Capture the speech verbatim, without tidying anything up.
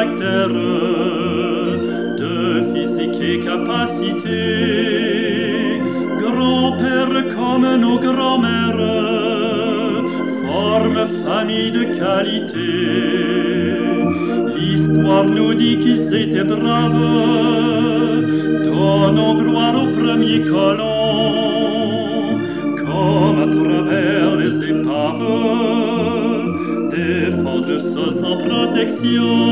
caractère, de physique et capacité. Grand-père comme nos grands-mères, forme famille de qualité. L'histoire nous dit qu'ils étaient braves, donnant gloire aux premiers colons, comme à travers les épaves, défendre le sol sans protection.